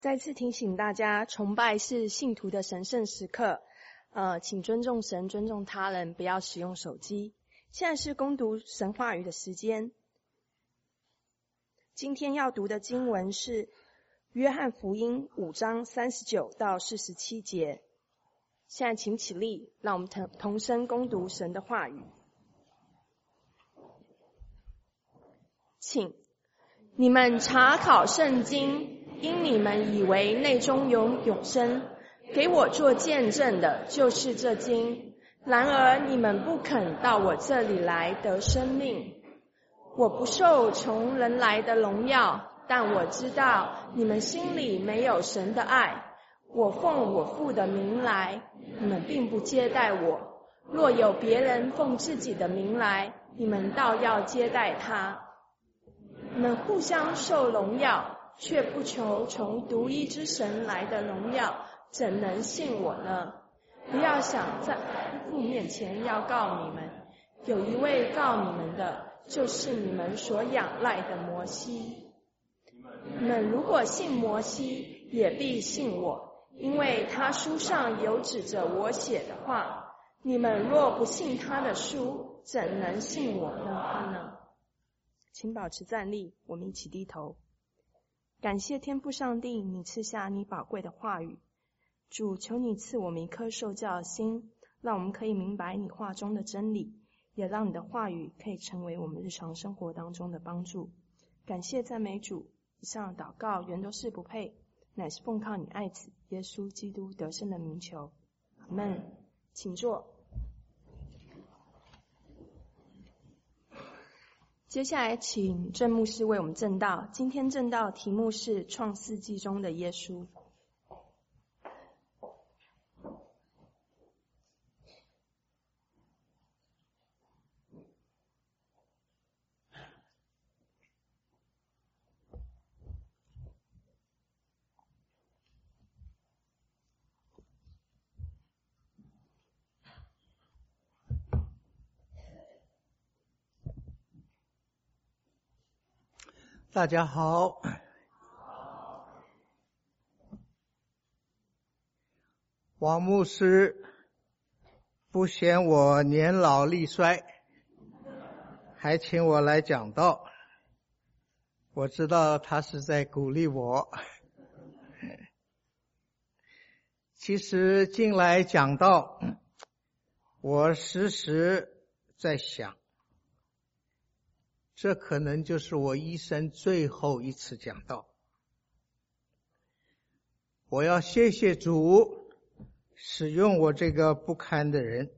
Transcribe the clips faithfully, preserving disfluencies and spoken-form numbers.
再次提醒大家，崇拜是信徒的神圣时刻，呃，请尊重神，尊重他人，不要使用手机。现在是攻读神话语的时间。今天要读的经文是约翰福音五章三十九到四十七节。现在请起立，让我们同同声攻读神的话语。请你们查考圣经，因你们以为内中有永生，给我做见证的就是这经。然而你们不肯到我这里来得生命。我不受从人来的荣耀，但我知道你们心里没有神的爱。我奉我父的名来，你们并不接待我。若有别人奉自己的名来，你们倒要接待他。你们互相受荣耀，却不求从独一之神来的荣耀，怎能信我呢？不要想在父面前要告你们，有一位告你们的，就是你们所仰赖的摩西。你们如果信摩西，也必信我，因为他书上有指着我写的话。你们若不信他的书，怎能信我的话呢？请保持站立，我们一起低头。感谢天父上帝，你赐下你宝贵的话语。主，求你赐我们一颗受教的心，让我们可以明白你话中的真理，也让你的话语可以成为我们日常生活当中的帮助。感谢赞美主，以上祷告原都是不配，乃是奉靠你爱子耶稣基督得胜的名求。阿们。请坐。接下来请郑牧师为我们证道。今天证道题目是创世纪中的耶稣。 大家好，王牧师不嫌我年老力衰，还请我来讲道，我知道他是在鼓励我。其实进来讲道，我时时在想，这可能就是我一生最后一次讲道。我要谢谢主使用我这个不堪的人。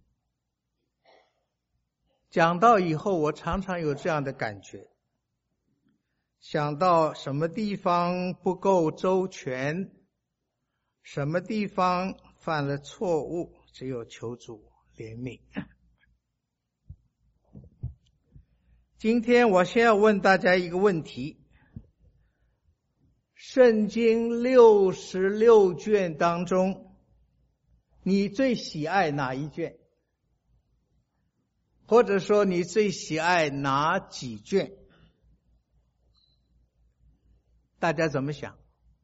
讲道以后，我常常有这样的感觉，想到什么地方不够周全，什么地方犯了错误，只有求主怜悯。今天我先要问大家一个问题，圣经六十六卷当中，你最喜爱哪一卷？或者说你最喜爱哪几卷？大家怎么想？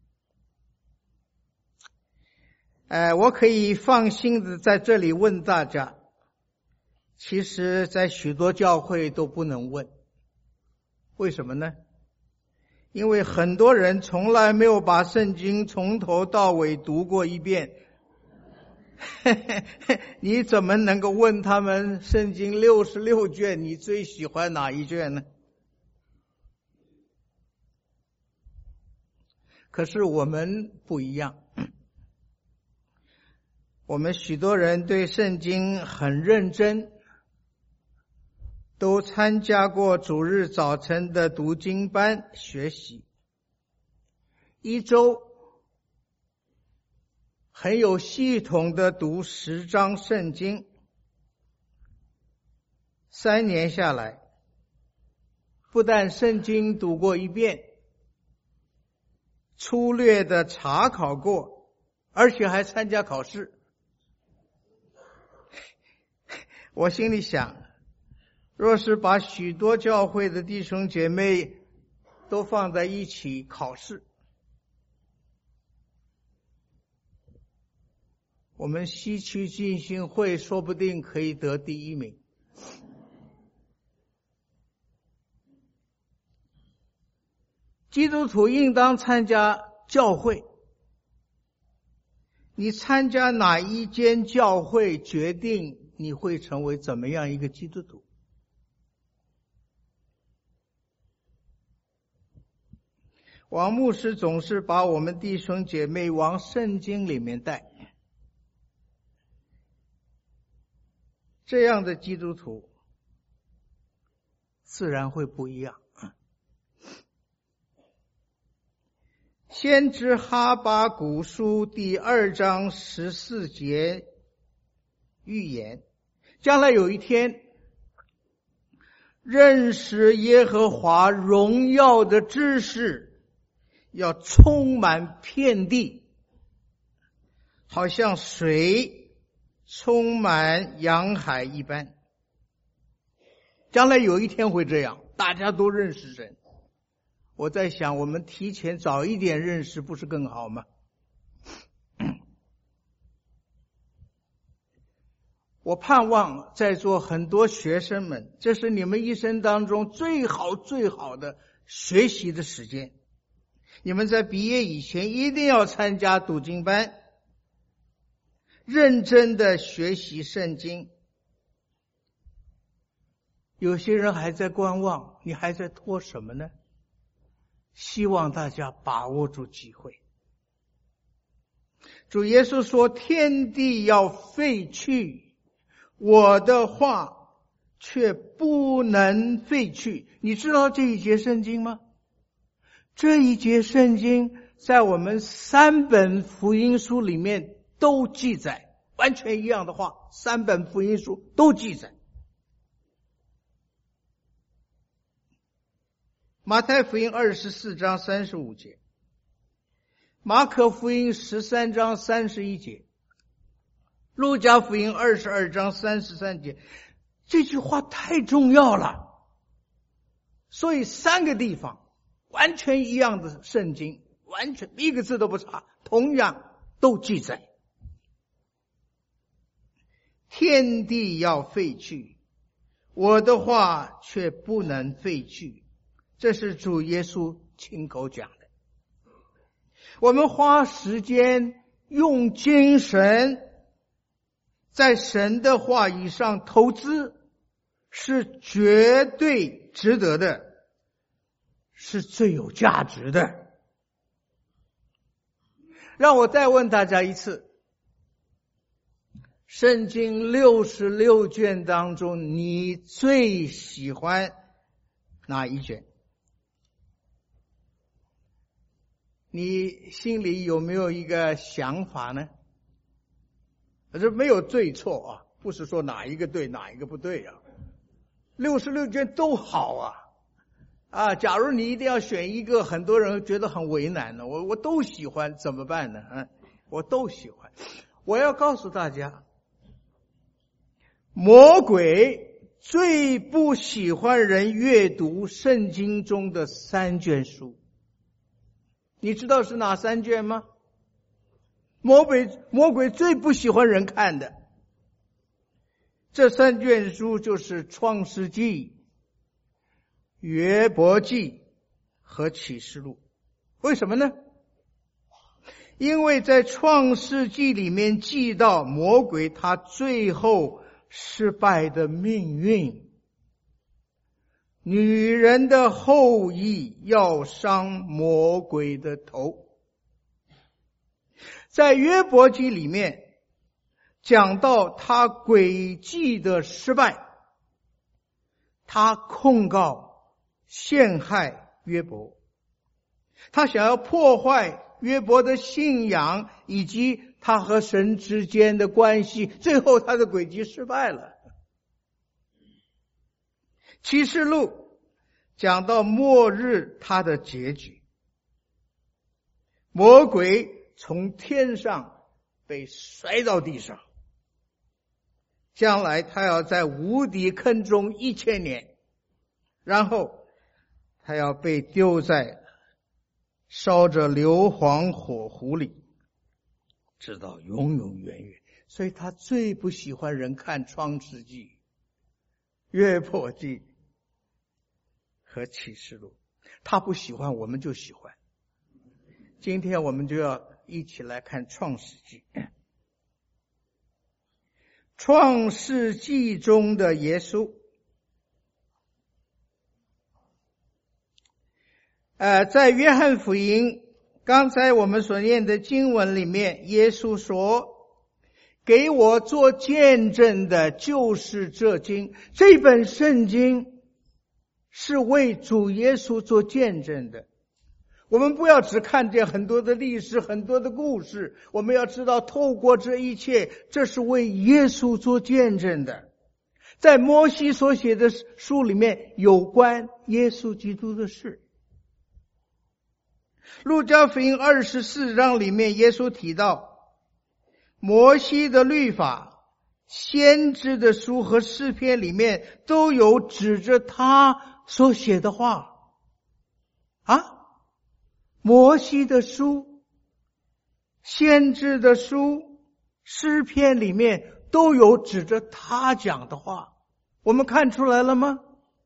呃，我可以放心的在这里问大家，其实在许多教会都不能问。为什么呢？因为很多人从来没有把圣经从头到尾读过一遍。你怎么能够问他们圣经六十六卷你最喜欢哪一卷呢？可是我们不一样，我们许多人对圣经很认真，都参加过主日早晨的读经班学习，一周很有系统的读十章圣经，三年下来，不但圣经读过一遍，粗略的查考过，而且还参加考试。我心里想，若是把许多教会的弟兄姐妹都放在一起考试， 我们西区浸信会说不定可以得第一名。基督徒应当参加教会，你参加哪一间教会，决定你会成为怎么样一个基督徒。王牧师总是把我们弟兄姐妹往圣经里面带，这样的基督徒自然会不一样。先知哈巴谷书第二章十四节预言，将来有一天，认识耶和华荣耀的知识要充满遍地，好像水充满洋海一般。将来有一天会这样，大家都认识神。我在想，我们提前早一点认识不是更好吗？我盼望在座很多学生们，这是你们一生当中最好最好的学习的时间。你们在毕业以前一定要参加读经班，认真的学习圣经。有些人还在观望，你还在拖什么呢？希望大家把握住机会。主耶稣说，天地要废去，我的话却不能废去。你知道这一节圣经吗？这一节圣经在我们三本福音书里面都记载，完全一样的话，三本福音书都记载。马太福音二十四章三十五节，马可福音十三章三十一节，路加福音二十二章三十三节。这句话太重要了，所以三个地方完全一样的圣经，完全一个字都不差，同样都记载天地要废去，我的话却不能废去。这是主耶稣亲口讲的。我们花时间用精神在神的话语上投资，是绝对值得的，是最有价值的。让我再问大家一次，圣经六十六卷当中，你最喜欢哪一卷？你心里有没有一个想法呢？这没有对错啊，不是说哪一个对哪一个不对啊。六十六卷都好啊，啊，假如你一定要选一个，很多人觉得很为难的，我我都喜欢，怎么办呢？嗯，我都喜欢。我要告诉大家，魔鬼最不喜欢人阅读圣经中的三卷书。你知道是哪三卷吗？魔鬼魔鬼最不喜欢人看的这三卷书就是创世纪、约伯记和启示录。为什么呢？因为在创世纪里面记到魔鬼他最后失败的命运，女人的后裔要伤魔鬼的头。在约伯记里面讲到他诡计的失败，他控告陷害约伯，他想要破坏约伯的信仰以及他和神之间的关系，最后他的诡计失败了。启示录讲到末日他的结局，魔鬼从天上被摔到地上，将来他要在无底坑中一千年，然后他要被丢在烧着硫磺火湖里，直到永永远远。 所以他最不喜欢人看创世纪、约伯记和启示录。他不喜欢，我们就喜欢。今天我们就要一起来看创世纪。创世纪中的耶稣，呃，在约翰福音刚才我们所念的经文里面，耶稣说，给我做见证的就是这经。这本圣经是为主耶稣做见证的。我们不要只看见很多的历史，很多的故事，我们要知道透过这一切，这是为耶稣做见证的。在摩西所写的书里面有关耶稣基督的事。路加福音二十四章里面，耶稣提到摩西的律法、先知的书和诗篇里面都有指着他所写的话啊。摩西的书、先知的书、诗篇里面都有指着他讲的话，我们看出来了吗？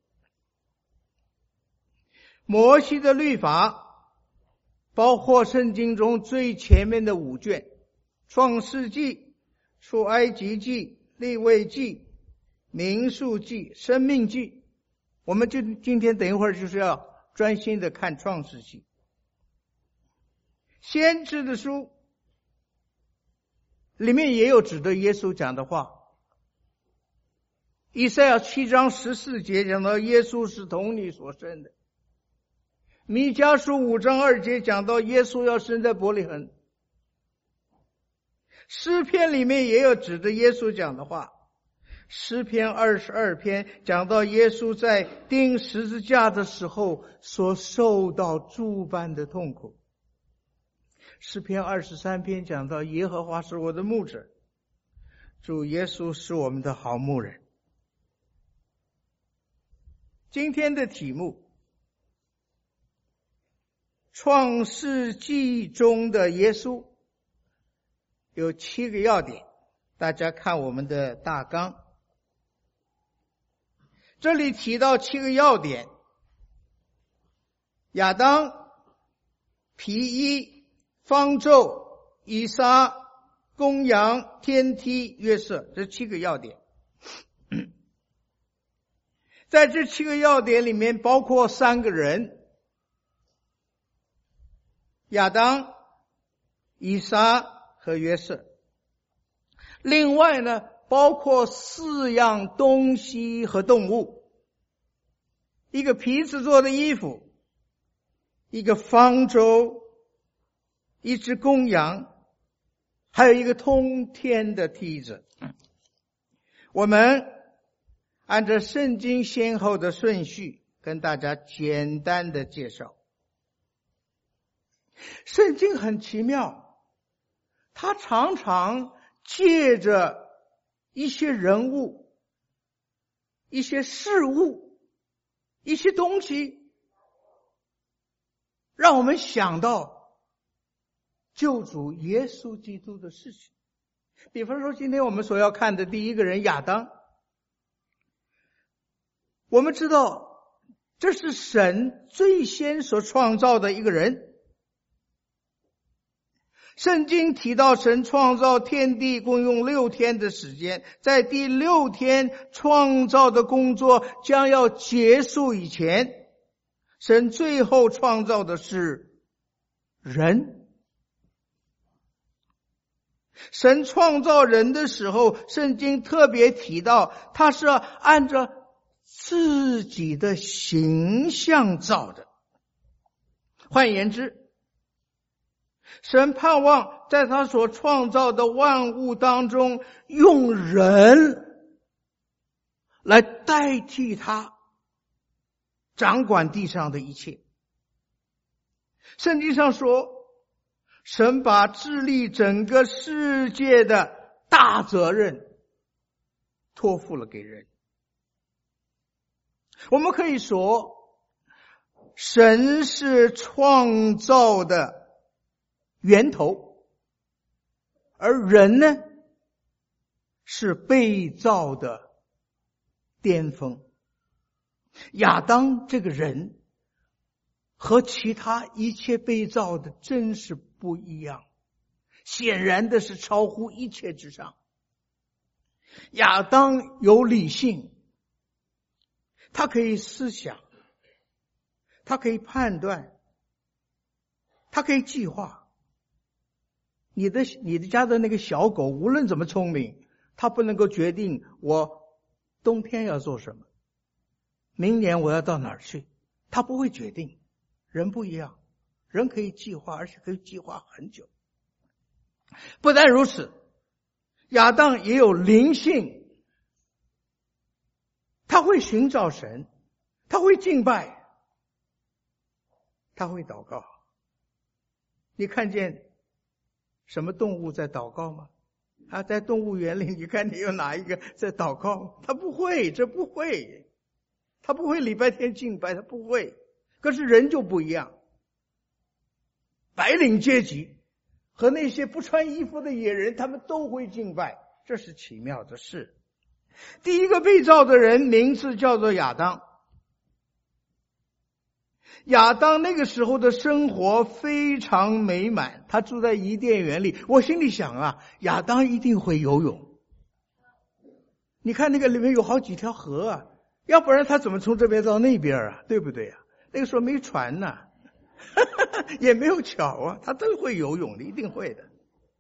摩西的律法包括圣经中最前面的五卷：创世纪、出埃及记、利未记、民数记、生命记。我们就今天等一会儿就是要专心的看创世纪。先知的书里面也有指着耶稣讲的话。以赛亚七章十四节讲到耶稣是童女所生的。弥迦书五章二节讲到耶稣要生在伯利恒。诗篇里面也有指着耶稣讲的话。诗篇二十二篇讲到耶稣在钉十字架的时候所受到诸般的痛苦。诗篇二十三篇讲到耶和华是我的牧者，主耶稣是我们的好牧人。今天的题目，创世纪中的耶稣，有七个要点，大家看我们的大纲。这里提到七个要点：亚当、皮衣、方舟、以撒、公羊、天梯、约瑟，这七个要点。在这七个要点里面包括三个人：亚当、以撒和约瑟。另外呢，包括四样东西和动物：一个皮子做的衣服，一个方舟，一只公羊，还有一个通天的梯子。我们按照圣经先后的顺序跟大家简单的介绍。圣经很奇妙，它常常借着一些人物、一些事物、一些东西，让我们想到救主耶稣基督的事情。比方说今天我们所要看的第一个人亚当，我们知道这是神最先所创造的一个人。圣经提到神创造天地共用六天的时间，在第六天创造的工作将要结束以前，神最后创造的是人。神创造人的时候，圣经特别提到他是按照自己的形象造的。换言之，神盼望在他所创造的万物当中，用人来代替他掌管地上的一切。圣经上说，神把治理整个世界的大责任托付了给人。我们可以说，神是创造的源头，而人呢， 是被造的巅峰。亚当这个人和其他一切被造的真是不一样，显然的是超乎一切之上。亚当有理性，他可以思想，他可以判断，他可以计划。你的你的家的那个小狗无论怎么聪明，它不能够决定我冬天要做什么，明年我要到哪儿去，它不会决定。人不一样，人可以计划，而且可以计划很久。不但如此，亚当也有灵性，他会寻找神，他会敬拜，他会祷告。你看见什么动物在祷告吗？啊，在动物园里，你看你有哪一个在祷告？他不会，这不会，他不会礼拜天敬拜，他不会。可是人就不一样，白领阶级和那些不穿衣服的野人，他们都会敬拜，这是奇妙的事。第一个被造的人名字叫做亚当。亚当那个时候的生活非常美满，他住在伊甸园里。我心里想啊，亚当一定会游泳。你看那个里面有好几条河啊，要不然他怎么从这边到那边啊？对不对啊？那个时候没船呐、啊，也没有桥啊，他都会游泳的，一定会的。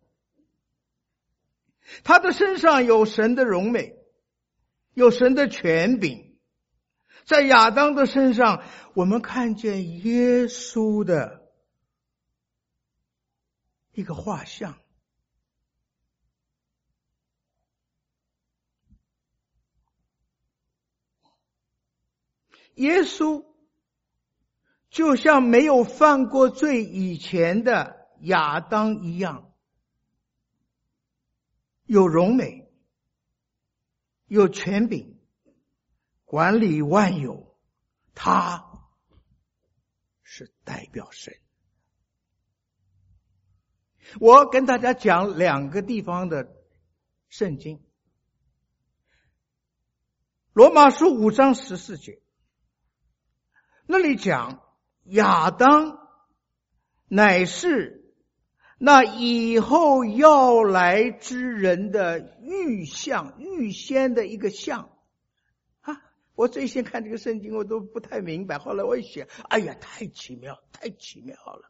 他的身上有神的荣美，有神的权柄。在亚当的身上，我们看见耶稣的一个画像。耶稣就像没有犯过罪以前的亚当一样，有荣美，有权柄，管理万有，他是代表神。我跟大家讲两个地方的圣经。罗马书五章十四节，那里讲亚当乃是那以后要来之人的预像，预先的一个像啊！我最先看这个圣经我都不太明白，后来我一想，哎呀，太奇妙，太奇妙了！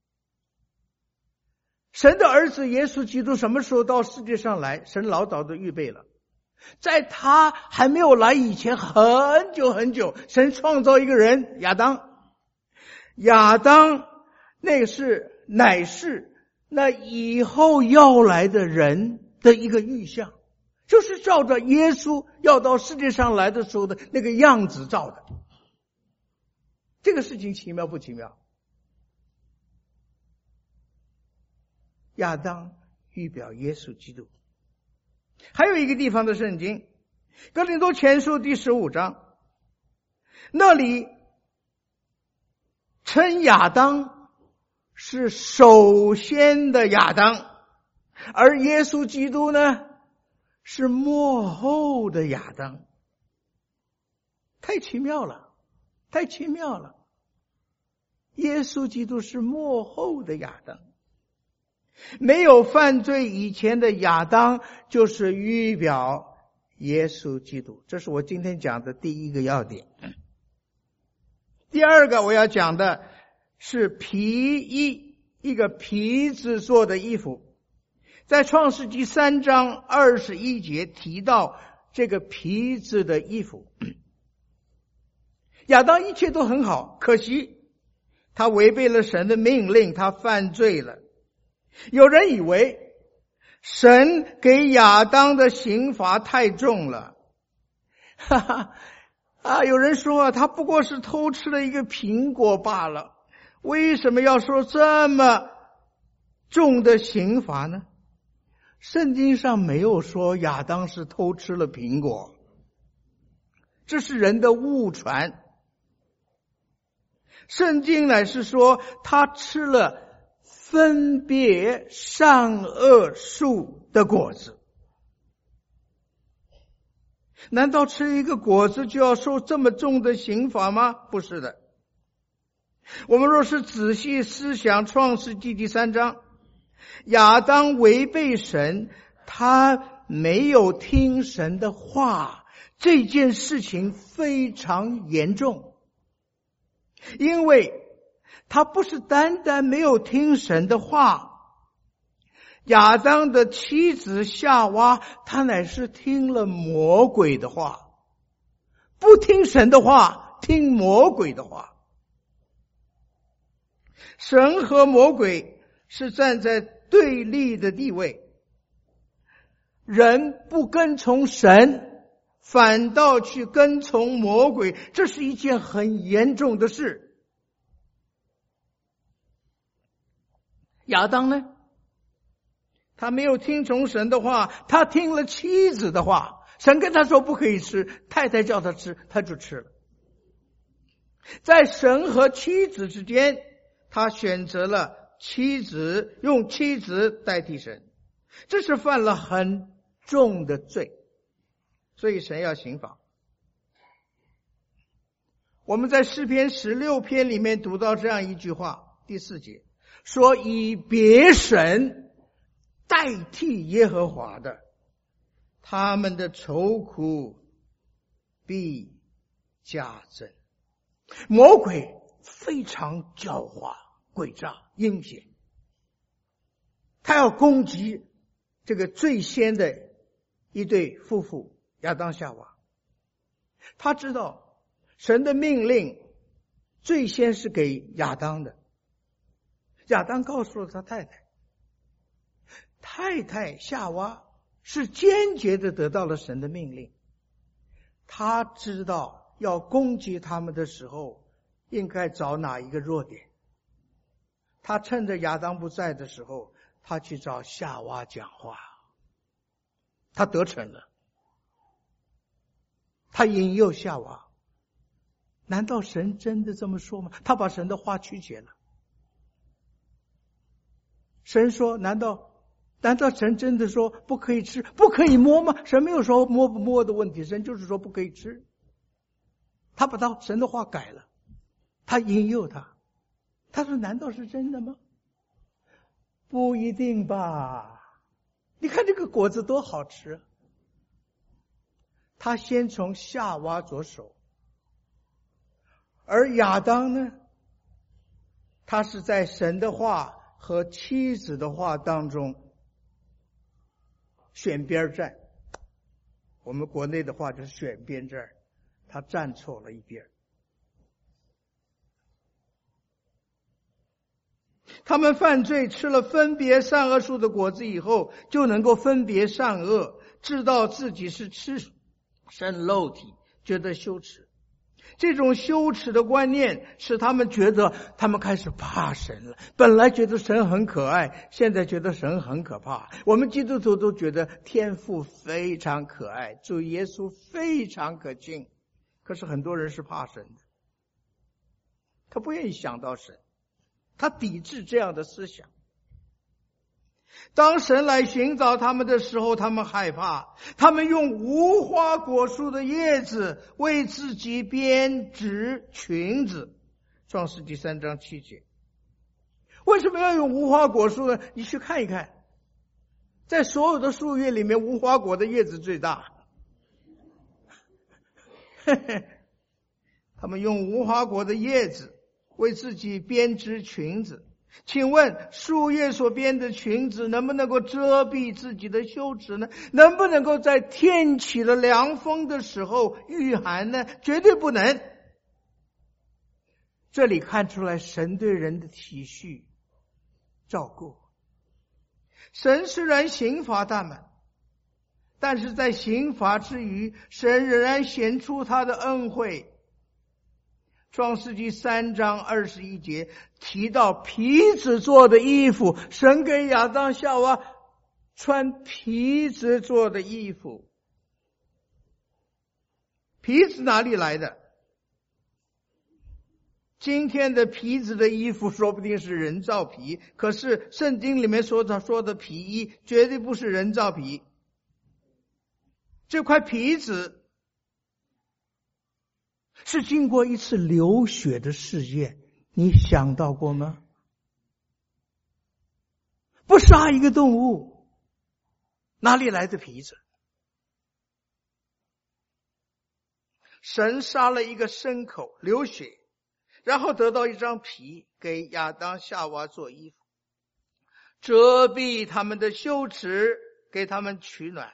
神的儿子耶稣基督什么时候到世界上来？神老早都预备了，在他还没有来以前，很久很久，神创造一个人亚当。亚当那是乃是那以后要来的人的一个预像，就是照着耶稣要到世界上来的时候的那个样子造的。这个事情奇妙不奇妙？亚当预表耶稣基督。还有一个地方的圣经，哥林多前书第十五章，那里称亚当是首先的亚当，而耶稣基督呢是末后的亚当。太奇妙了，太奇妙了！耶稣基督是末后的亚当，没有犯罪以前的亚当就是预表耶稣基督。这是我今天讲的第一个要点。第二个我要讲的是皮衣，一个皮子做的衣服。在创世纪三章二十一节提到这个皮子的衣服。亚当一切都很好，可惜他违背了神的命令，他犯罪了。有人以为神给亚当的刑罚太重了，哈哈啊！有人说啊，他不过是偷吃了一个苹果罢了，为什么要说这么重的刑罚呢？圣经上没有说亚当是偷吃了苹果，这是人的误传。圣经乃是说他吃了分别善恶树的果子。 难道吃一个果子就要受这么重的刑罚吗？不是的。我们若是仔细思想创世纪第三章，亚当违背神，他没有听神的话，这件事情非常严重。因为他不是单单没有听神的话，亚当的妻子夏娃，她乃是听了魔鬼的话，不听神的话，听魔鬼的话。神和魔鬼是站在对立的地位，人不跟从神，反倒去跟从魔鬼，这是一件很严重的事。亚当呢？他没有听从神的话，他听了妻子的话。神跟他说不可以吃，太太叫他吃，他就吃了。在神和妻子之间，他选择了妻子，用妻子代替神，这是犯了很重的罪，所以神要刑罚。我们在诗篇十六篇里面读到这样一句话，第四节说，以别神代替耶和华的，他们的愁苦必加增。魔鬼非常狡猾、诡诈、阴险，他要攻击这个最先的一对夫妇亚当夏娃。他知道神的命令最先是给亚当的，亚当告诉了他太太，太太夏娃是坚决的得到了神的命令。他知道要攻击他们的时候应该找哪一个弱点，他趁着亚当不在的时候，他去找夏娃讲话，他得逞了，他引诱夏娃。难道神真的这么说吗？他把神的话曲解了。神说，难道难道神真的说不可以吃，不可以摸吗？神没有说摸不摸的问题，神就是说不可以吃。他把他神的话改了，他引诱他。他说难道是真的吗？不一定吧，你看这个果子多好吃。他先从夏娃着手，而亚当呢，他是在神的话和妻子的话当中选边站。我们国内的话就是选边站，他站错了一边。他们犯罪，吃了分别善恶树的果子以后，就能够分别善恶，知道自己是吃身肉体，觉得羞耻。这种羞耻的观念使他们觉得他们开始怕神了。本来觉得神很可爱，现在觉得神很可怕。我们基督徒都觉得天父非常可爱，主耶稣非常可敬，可是很多人是怕神的，他不愿意想到神，他抵制这样的思想。当神来寻找他们的时候，他们害怕，他们用无花果树的叶子为自己编织裙子。创世纪三章七节。为什么要用无花果树呢？你去看一看，在所有的树叶里面，无花果的叶子最大。他们用无花果的叶子为自己编织裙子。请问树叶所编的裙子能不能够遮蔽自己的羞耻呢？能不能够在天起了凉风的时候御寒呢？绝对不能。这里看出来神对人的体恤照顾。神虽然刑罚他们，但是在刑罚之余，神仍然显出他的恩惠。创世纪三章二十一节提到皮子做的衣服，神给亚当夏娃穿皮子做的衣服。皮子哪里来的？今天的皮子的衣服说不定是人造皮，可是圣经里面所说的皮衣绝对不是人造皮。这块皮子是经过一次流血的事件，你想到过吗？不杀一个动物，哪里来的皮子？神杀了一个牲口，流血，然后得到一张皮，给亚当夏娃做衣服，遮蔽他们的羞耻，给他们取暖。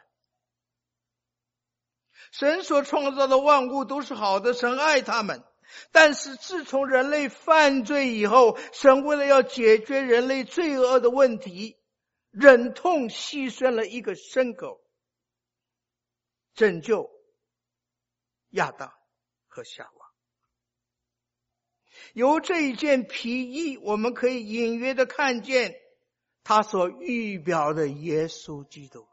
神所创造的万物都是好的，神爱他们。但是自从人类犯罪以后，神为了要解决人类罪恶的问题，忍痛牺牲了一个牲口，拯救亚当和夏娃。由这一件皮衣，我们可以隐约的看见他所预表的耶稣基督。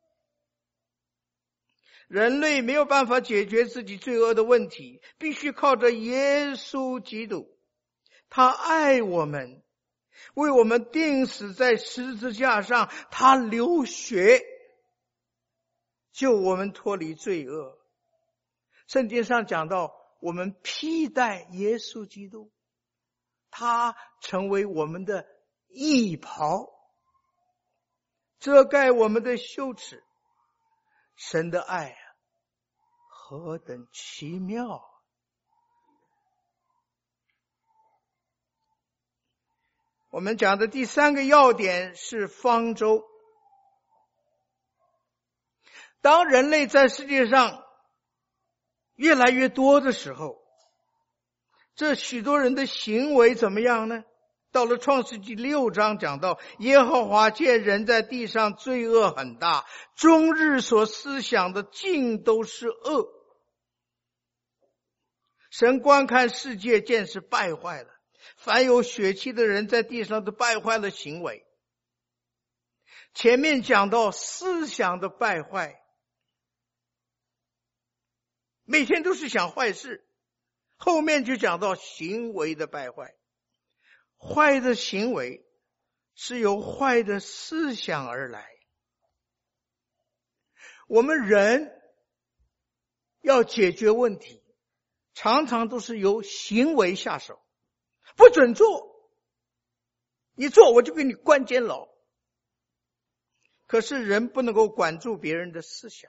人类没有办法解决自己罪恶的问题，必须靠着耶稣基督。他爱我们，为我们钉死在十字架上，他流血救我们脱离罪恶。圣经上讲到，我们披戴耶稣基督，他成为我们的义袍，遮盖我们的羞耻。神的爱啊，何等奇妙！我们讲的第三个要点是方舟。当人类在世界上越来越多的时候，这许多人的行为怎么样呢？到了创世纪六章讲到，耶和华见人在地上罪恶很大，终日所思想的尽都是恶。神观看世界，见是败坏了，凡有血气的人在地上都败坏了行为。前面讲到思想的败坏，每天都是想坏事，后面就讲到行为的败坏。坏的行为是由坏的思想而来。我们人要解决问题，常常都是由行为下手，不准做，你做我就给你关监牢。可是人不能够管住别人的思想。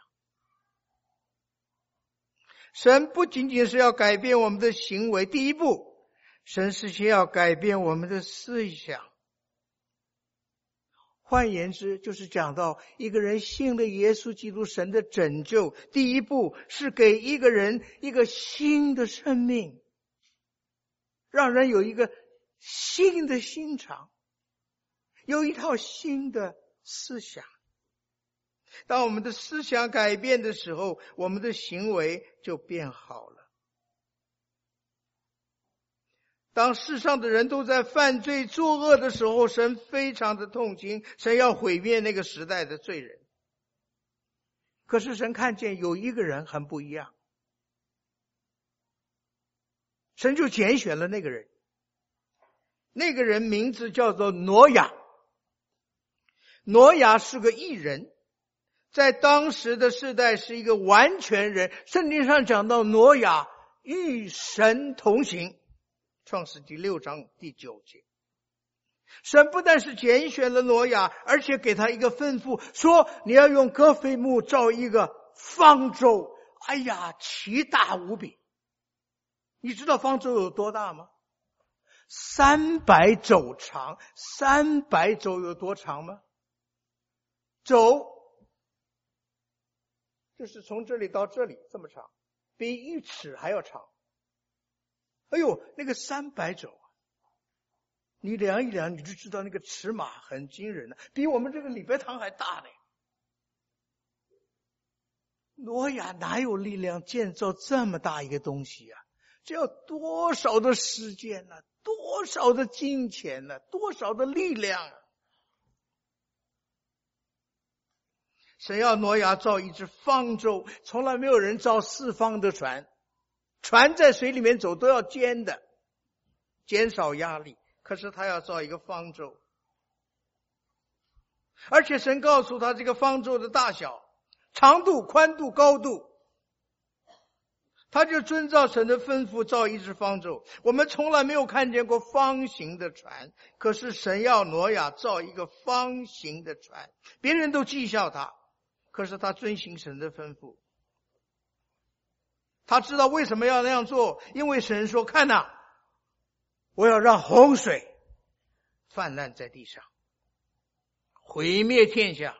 神不仅仅是要改变我们的行为，第一步神是先要改变我们的思想。换言之，就是讲到一个人信了耶稣基督神的拯救，第一步是给一个人一个新的生命，让人有一个新的心肠，有一套新的思想。当我们的思想改变的时候，我们的行为就变好了。当世上的人都在犯罪作恶的时候，神非常的痛心，神要毁灭那个时代的罪人。可是神看见有一个人很不一样，神就拣选了那个人。那个人名字叫做挪亚。挪亚是个义人，在当时的世代是一个完全人。圣经上讲到挪亚与神同行，创世第六章第九节。神不但是拣选了挪亚，而且给他一个吩咐，说你要用戈斐木造一个方舟。哎呀，奇大无比！你知道方舟有多大吗？三百肘长。三百肘有多长吗？肘就是从这里到这里这么长，比一尺还要长。哎呦，那个三百肘啊，你量一量你就知道那个尺码很惊人了，比我们这个礼拜堂还大呢。挪亚哪有力量建造这么大一个东西啊？这要多少的时间啊，多少的金钱啊，多少的力量啊！神要挪亚造一只方舟，从来没有人造四方的船，船在水里面走都要尖的，减少压力。可是他要造一个方舟，而且神告诉他这个方舟的大小、长度、宽度、高度， 他就遵照神的吩咐造一只方舟。我们从来没有看见过方形的船，可是神要挪亚造一个方形的船，别人都讥笑他，可是他遵行神的吩咐。他知道为什么要那样做，因为神说，看哪，我要让洪水泛滥在地上，毁灭天下，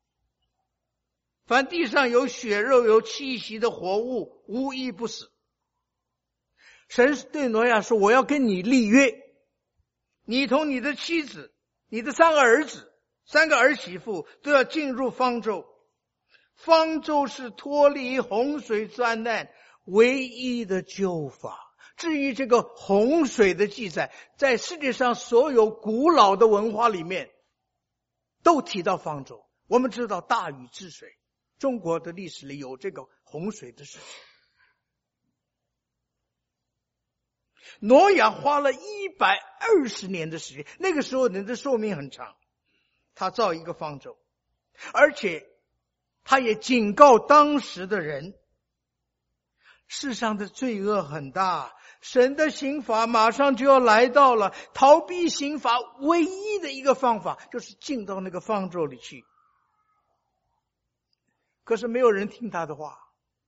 凡地上有血肉有气息的活物，无一不死。神对挪亚说，我要跟你立约，你同你的妻子，你的三个儿子，三个儿媳妇都要进入方舟。方舟是脱离洪水灾难唯一的救法。至于这个洪水的记载，在世界上所有古老的文化里面都提到方舟。我们知道大禹治水，中国的历史里有这个洪水的事情。挪亚花了一百二十年的时间，那个时候人的寿命很长，他造一个方舟，而且他也警告当时的人，世上的罪恶很大，神的刑罚马上就要来到了，逃避刑罚唯一的一个方法就是进到那个方舟里去。可是没有人听他的话。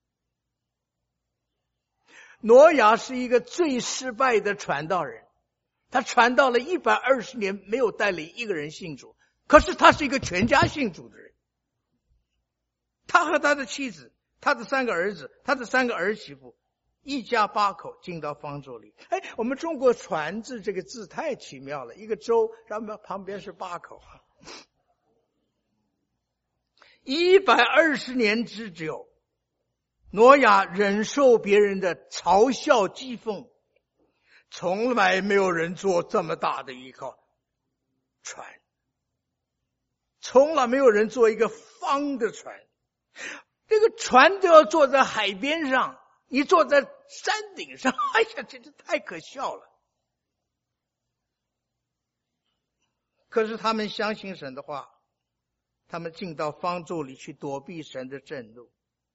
挪亚是一个最失败的传道人，他传道了一百二十年，没有带领一个人信主，可是他是一个全家信主的人。他和他的妻子，他的三个儿子，他的三个儿媳妇，一家八口进到方舟里。哎，我们中国船字这个字太奇妙了，一个舟，然后旁边是八口。一百二十年之久，挪亚忍受别人的嘲笑讥讽，从来没有人做这么大的一个船，从来没有人做一个方的船。这个船都要坐在海边上，你坐在山顶上，哎呀，这这太可笑了。可是他们相信神的话，他们进到方舟里去躲避神的震怒。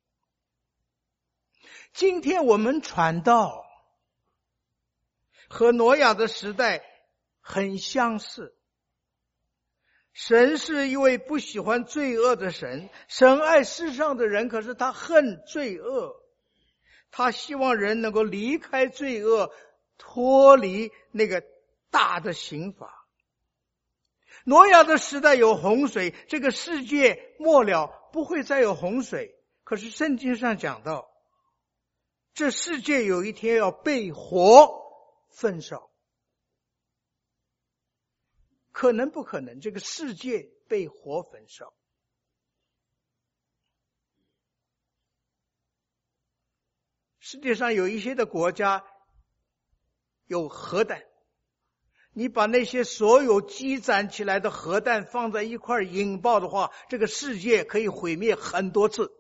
今天我们传道和挪亚的时代很相似。神是一位不喜欢罪恶的神，神爱世上的人，可是他恨罪恶。他希望人能够离开罪恶，脱离那个大的刑罚。挪亚的时代有洪水，这个世界末了不会再有洪水。可是圣经上讲到，这世界有一天要被火焚烧。可能不可能这个世界被火焚烧？世界上有一些的国家有核弹，你把那些所有积攒起来的核弹放在一块引爆的话，这个世界可以毁灭很多次。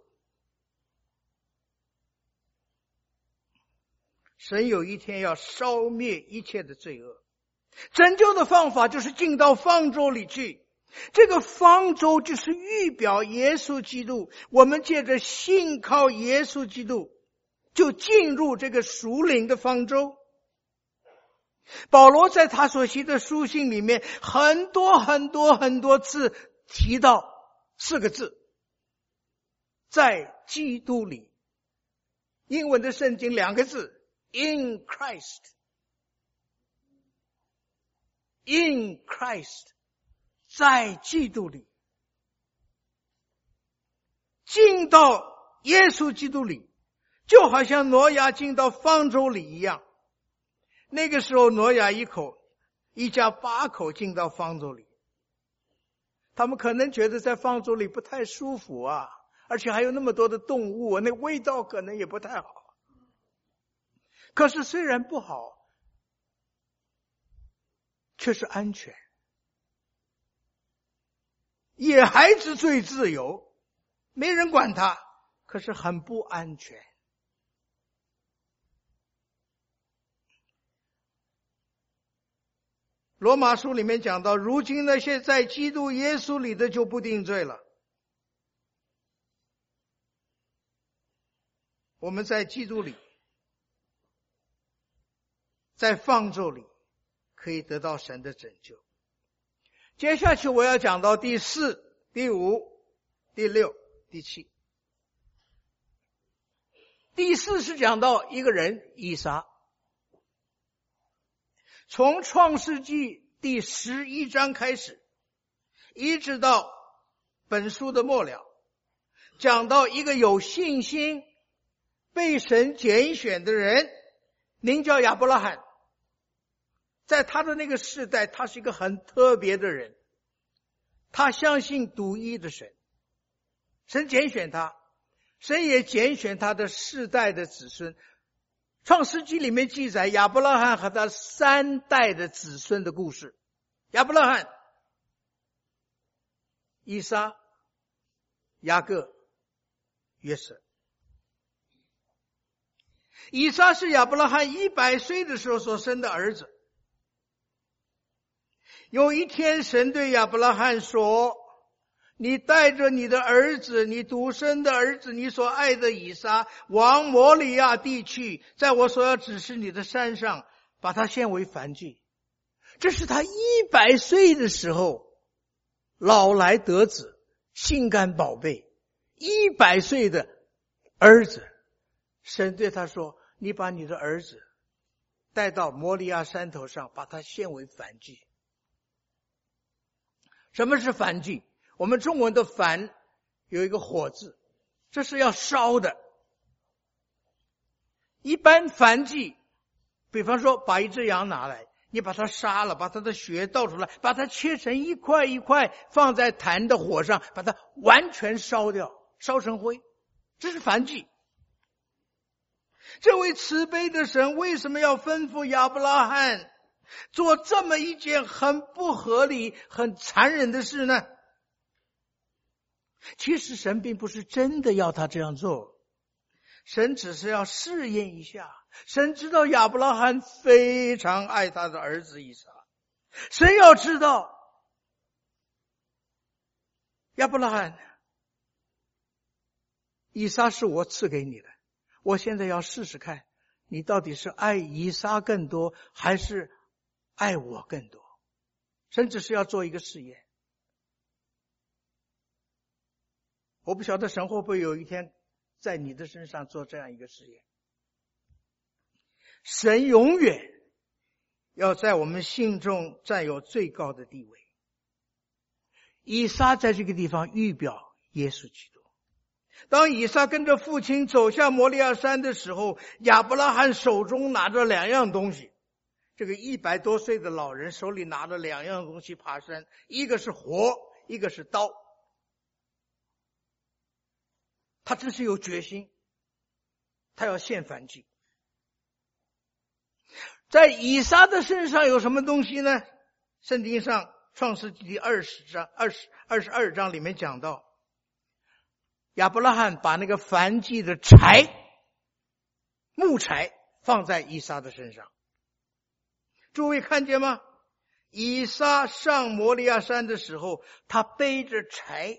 神有一天要烧灭一切的罪恶，拯救的方法就是进到方舟里去。这个方舟就是预表耶稣基督，我们借着信靠耶稣基督就进入这个属灵的方舟。保罗在他所写的书信里面很多很多很多次提到四个字，在基督里。英文的圣经两个字， in Christ， in Christ， 在基督里，进到耶稣基督里，就好像挪亚进到方舟里一样。那个时候挪亚一口一家八口进到方舟里，他们可能觉得在方舟里不太舒服啊，而且还有那么多的动物啊，那味道可能也不太好。可是虽然不好，却是安全。野孩子最自由，没人管他，可是很不安全。罗马书里面讲到，如今那些在基督耶稣里的就不定罪了。我们在基督里， 在方舟里可以得到神的拯救。接下去我要讲到第四、第五、第六、第七。第四是讲到一个人以撒，从创世纪第十一章开始，一直到本书的末了，讲到一个有信心被神拣选的人，名叫亚伯拉罕。在他的那个世代，他是一个很特别的人，他相信独一的神，神拣选他，神也拣选他的世代的子孙。创世纪里面记载亚伯拉罕和他三代的子孙的故事。亚伯拉罕、以撒、雅各、约瑟。以撒是亚伯拉罕一百岁的时候所生的儿子。有一天神对亚伯拉罕说，你带着你的儿子，你独生的儿子，你所爱的以撒，往摩利亚地去，在我所要指示你的山上，把他献为燔祭。这是他一百岁的时候，老来得子，心肝宝贝，一百岁的儿子。神对他说，你把你的儿子带到摩利亚山头上，把他献为燔祭。什么是燔祭？我们中文的燔有一个火字，这是要烧的。一般燔祭，比方说把一只羊拿来，你把它杀了，把它的血倒出来，把它切成一块一块，放在坛的火上，把它完全烧掉，烧成灰，这是燔祭。这位慈悲的神为什么要吩咐亚伯拉罕做这么一件很不合理、很残忍的事呢？其实神并不是真的要他这样做，神只是要试验一下。神知道亚伯拉罕非常爱他的儿子以撒，神要知道亚伯拉罕，以撒是我赐给你的，我现在要试试看你到底是爱以撒更多还是爱我更多。神只是要做一个试验。我不晓得神会不会有一天在你的身上做这样一个试验。神永远要在我们心中占有最高的地位。以撒在这个地方预表耶稣基督。当以撒跟着父亲走下摩利亚山的时候，亚伯拉罕手中拿着两样东西。这个一百多岁的老人手里拿着两样东西爬山，一个是火，一个是刀。他真是有决心，他要献燔祭。在以撒的身上有什么东西呢？圣经上创世纪第二十章二十二十二章里面讲到，亚伯拉罕把那个燔祭的柴木柴放在以撒的身上。诸位看见吗？以撒上摩利亚山的时候，他背着柴。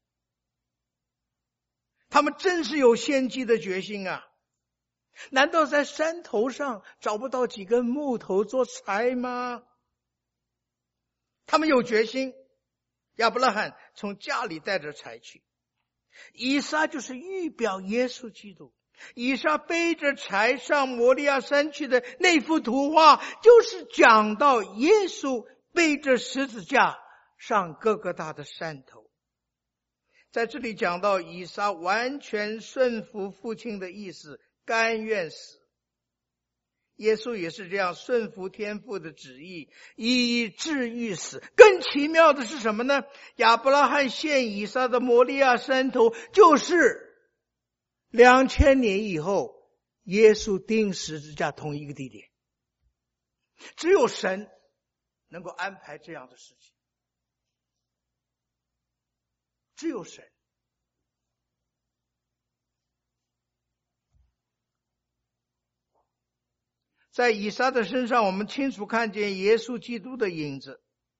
他们真是有献祭的决心啊！难道在山头上找不到几根木头做柴吗？他们有决心。亚伯拉罕从家里带着柴去。以撒就是预表耶稣基督。以撒背着柴上摩利亚山去的那幅图画，就是讲到耶稣背着十字架上哥哥大的山头。在这里讲到以撒完全顺服父亲的意思，甘愿死。耶稣也是这样顺服天父的旨意，以至于死。更奇妙的是什么呢？亚伯拉罕献以撒的摩利亚山头，就是两千年以后耶稣钉十字架同一个地点。只有神能够安排这样的事情，只有神。在以撒的身上，我们清楚看见耶稣基督的影子。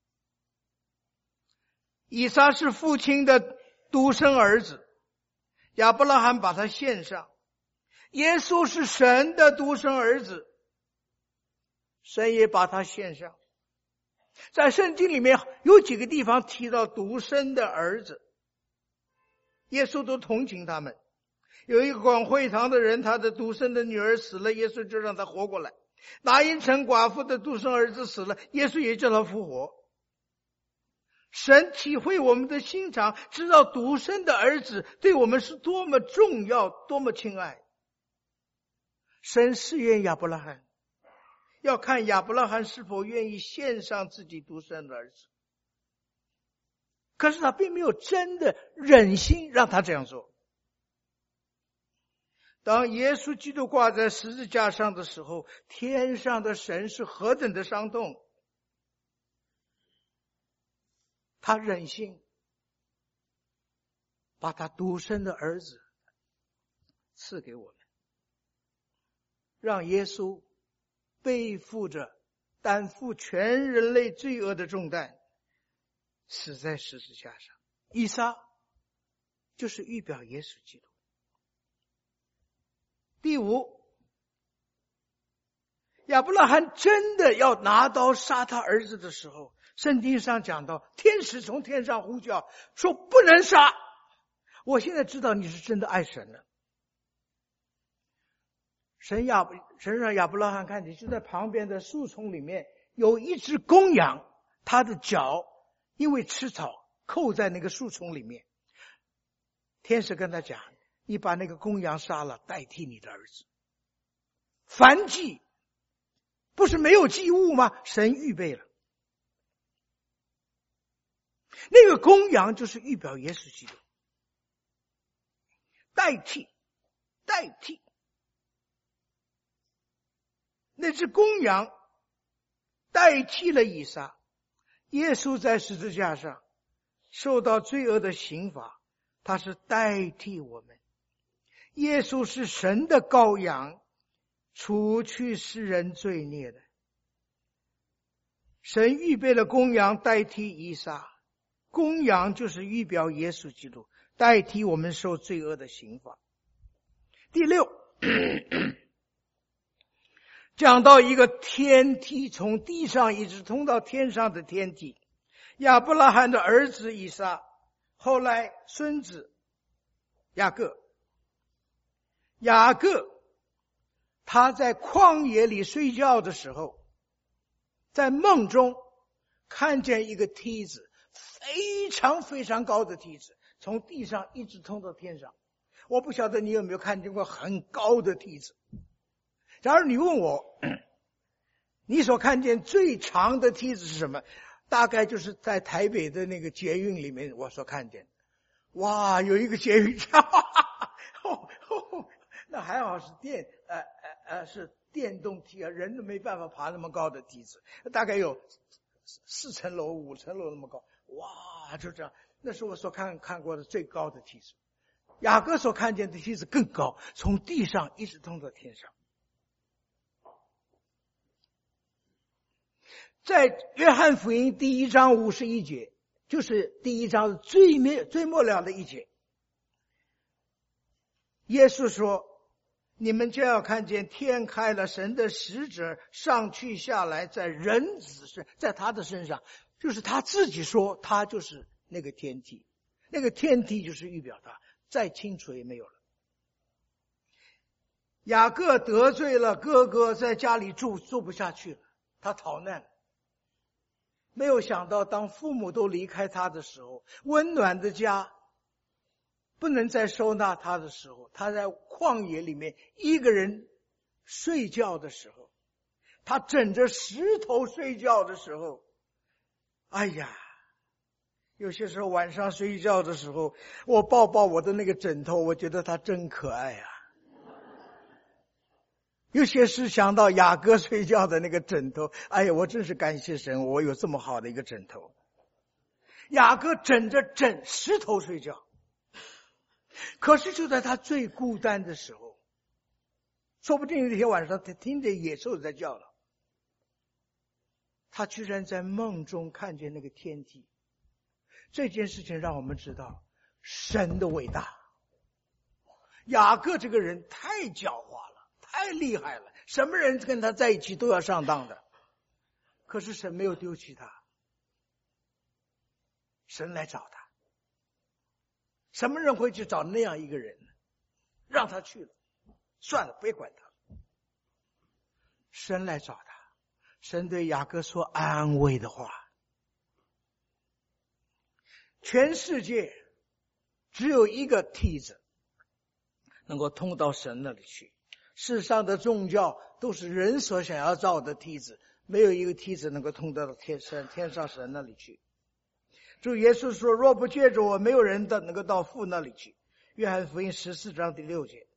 以撒是父亲的独生儿子，亚伯拉罕把他献上。耶稣是神的独生儿子， 神也把他献上。在圣经里面有几个地方提到独生的儿子，耶稣都同情他们。有一个管会堂的人，他的独生的女儿死了，耶稣就让他活过来。拿因城寡妇的独生儿子死了，耶稣也叫他复活。神体会我们的心肠，知道独生的儿子对我们是多么重要，多么亲爱。神试验亚伯拉罕，要看亚伯拉罕是否愿意献上自己独生的儿子。可是他并没有真的忍心让他这样做。当耶稣基督挂在十字架上的时候，天上的神是何等的伤痛，他忍心把他独生的儿子赐给我们，让耶稣背负着担负全人类罪恶的重担，死在十字架上。以撒就是预表耶稣基督。第五，亚伯拉罕真的要拿刀杀他儿子的时候，圣经上讲到天使从天上呼叫说不能杀。我现在知道你是真的爱神了。神亚神让亚伯拉罕看见，就在旁边的树丛里面有一只公羊，它的脚因为吃草扣在那个树丛里面。天使跟他讲，你把那个公羊杀了，代替你的儿子。燔祭不是没有祭物吗？神预备了。那个公羊就是预表耶稣基督，代替代替那只公羊代替了以撒。耶稣在十字架上受到罪恶的刑罚，他是代替我们。耶稣是神的羔羊，除去世人罪孽的。神预备了公羊代替以撒，公羊就是预表耶稣基督，代替我们受罪恶的刑罚。第六，讲到一个天梯，从地上一直通到天上的天梯。亚伯拉罕的儿子以撒，后来孙子雅各。雅各他在旷野里睡觉的时候，在梦中看见一个梯子，非常非常高的梯子，从地上一直通到天上。我不晓得你有没有看见过很高的梯子。假如你问我，你所看见最长的梯子是什么？大概就是在台北的那个捷运里面我所看见。哇，有一个捷运站，哦哦，那还好是电呃呃呃是电动梯啊，人都没办法爬那么高的梯子，大概有四层楼五层楼那么高。哇，就这样，那是我所看看过的最高的梯子。雅各所看见的梯子更高，从地上一直通到天上。在约翰福音第一章五十一节，就是第一章最末最末了的一节，耶稣说，你们就要看见天开了，神的使者上去下来，在人子身，在他的身上，就是他自己说他就是那个天梯，那个天梯就是预表他，再清楚也没有了。雅各得罪了哥哥，在家里住住不下去了，他逃难了。没有想到当父母都离开他的时候，温暖的家不能再收纳他的时候，他在旷野里面一个人睡觉的时候，他枕着石头睡觉的时候，哎呀，有些时候晚上睡觉的时候，我抱抱我的那个枕头，我觉得他真可爱啊。有些时想到雅各睡觉的那个枕头，哎呀，我真是感谢神，我有这么好的一个枕头。雅各枕着枕石头睡觉，可是就在他最孤单的时候，说不定有一天晚上他听见野兽在叫了，他居然在梦中看见那个天梯。这件事情让我们知道神的伟大。雅各这个人太狡猾了，太厉害了，什么人跟他在一起都要上当的。 可是神没有丢弃他，神来找他。什么人会去找那样一个人呢？让他去了，算了，别管他。神来找他，神对雅各说安慰的话。全世界只有一个梯子能够通到神那里去，世上的宗教都是人所想要造的梯子，没有一个梯子能够通到天上天上神那里去。主耶稣说，若不借着我，没有人能够到父那里去。约翰福音十四章第六节。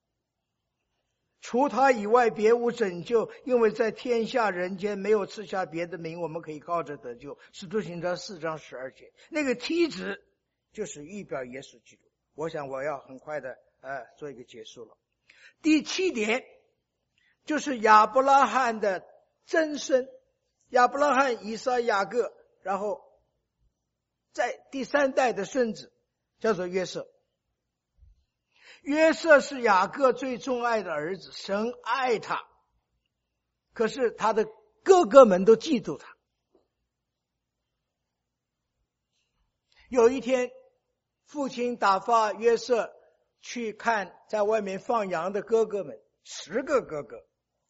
除他以外别无拯救，因为在天下人间没有赐下别的名，我们可以靠着得救。使徒行传四章十二节。那个梯子就是预表耶稣基督。我想我要很快的呃做一个结束了。第七点就是亚伯拉罕的曾孙，亚伯拉罕、以撒、雅各，然后在第三代的孙子叫做约瑟。约瑟是雅各最钟爱的儿子，神爱他，可是他的哥哥们都嫉妒他。有一天，父亲打发约瑟去看在外面放羊的哥哥们，十个哥哥。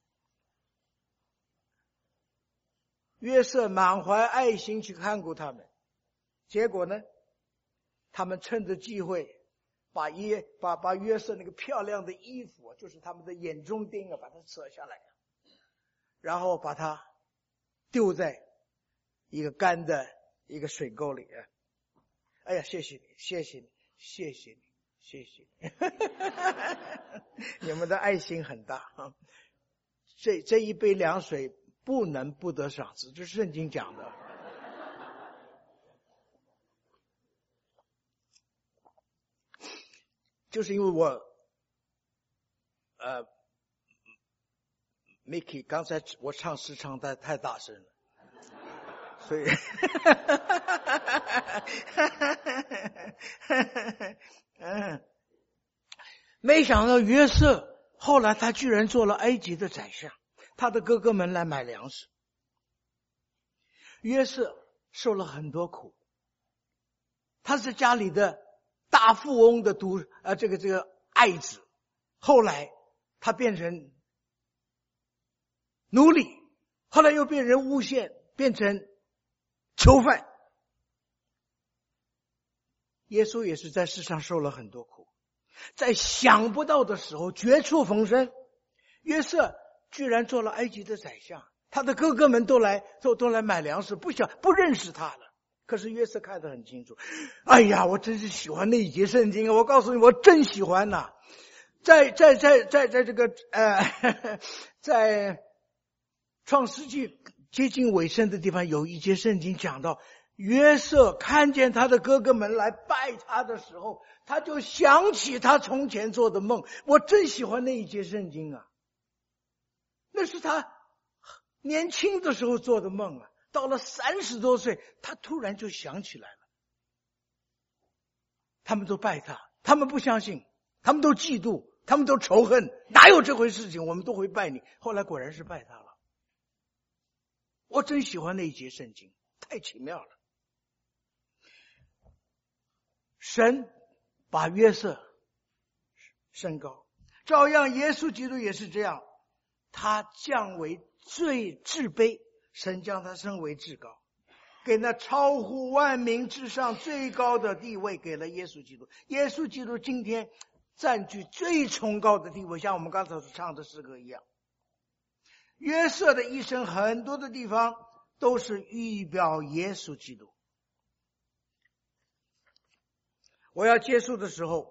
约瑟满怀爱心去看顾他们，结果呢，他们趁着机会把约把把约瑟那个漂亮的衣服，就是他们的眼中钉啊，把它扯下来，然后把它丢在一个干的一个水沟里。哎呀，谢谢你，谢谢你，谢谢你，谢谢你，你们的爱心很大。这这一杯凉水不能不得赏赐，这是圣经讲的。就是因为我呃 Mickey 刚才我唱诗唱得太大声了，所以嗯，没想到约瑟后来他居然做了埃及的宰相，他的哥哥们来买粮食。约瑟受了很多苦，他是家里的大富翁的独呃这个这个爱子，后来他变成奴隶，后来又被人诬陷，变成囚犯。耶稣也是在世上受了很多苦，在想不到的时候绝处逢生，约瑟居然做了埃及的宰相，他的哥哥们都来都都来买粮食，不想不认识他了。可是约瑟看得很清楚，哎呀，我真是喜欢那一节圣经啊！我告诉你，我真喜欢呐、啊！在在在在在这个呃，在创世纪接近尾声的地方，有一节圣经讲到，约瑟看见他的哥哥们来拜他的时候，他就想起他从前做的梦。我真喜欢那一节圣经啊！那是他年轻的时候做的梦啊。到了三十多岁，他突然就想起来了。他们都拜他，他们不相信，他们都嫉妒，他们都仇恨，哪有这回事情？我们都会拜你。后来果然是拜他了。我真喜欢那一节圣经，太奇妙了。神把约瑟升高，照样耶稣基督也是这样，他降为最至卑，神将他升为至高，给那超乎万民之上最高的地位给了耶稣基督。耶稣基督今天占据最崇高的地位，像我们刚才所唱的诗歌一样。约瑟的一生很多的地方都是预表耶稣基督。我要结束的时候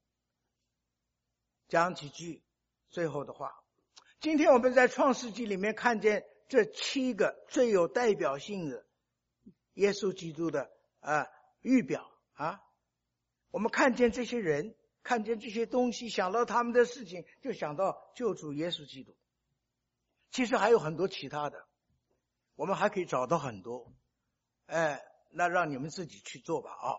讲几句最后的话。今天我们在创世纪里面看见这七个最有代表性的耶稣基督的啊预表啊，我们看见这些人，看见这些东西，想到他们的事情，就想到救主耶稣基督。其实还有很多其他的，我们还可以找到很多，哎，那让你们自己去做吧啊。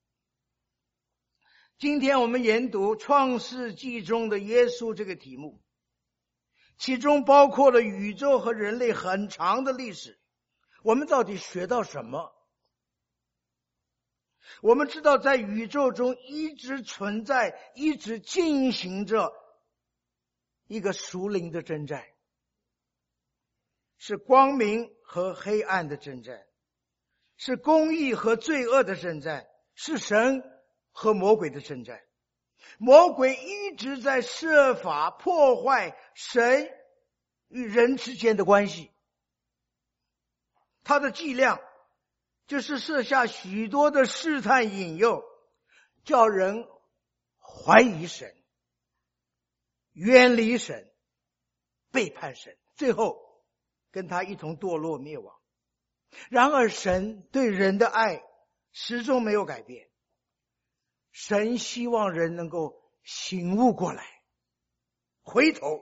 今天我们研读创世纪中的耶稣这个题目，其中包括了宇宙和人类很长的历史， 我们到底学到什么？我们知道在宇宙中一直存在，一直进行着一个属灵的征战，是光明和黑暗的征战，是公义和罪恶的征战，是神和魔鬼的征战。魔鬼一直在设法破坏神与人之间的关系，他的伎俩就是设下许多的试探引诱，叫人怀疑神，远离神，背叛神，最后跟他一同堕落灭亡。然而神对人的爱始终没有改变，神希望人能够醒悟过来，回头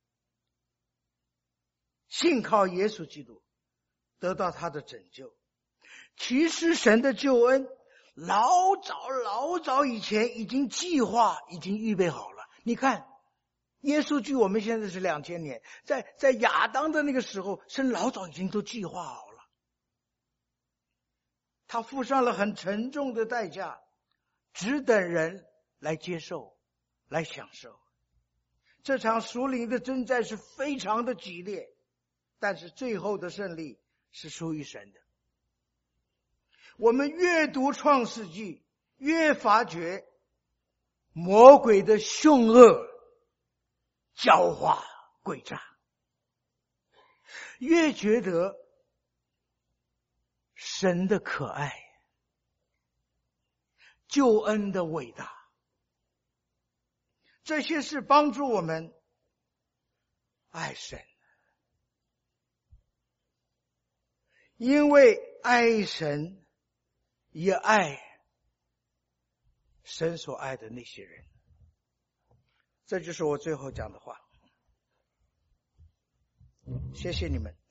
信靠耶稣基督，得到他的拯救。其实神的救恩老早老早以前已经计划，已经预备好了。你看耶稣距我们现在是两千年，在在亚当的那个时候，神老早已经都计划好了。他付上了很沉重的代价，只等人来接受，来享受。这场属灵的征战是非常的激烈，但是最后的胜利是属于神的。我们越读创世纪，越发觉魔鬼的凶恶、狡猾、诡诈，越觉得神的可爱、救恩的伟大。这些是帮助我们爱神，因为爱神也爱神所爱的那些人。这就是我最后讲的话。谢谢你们。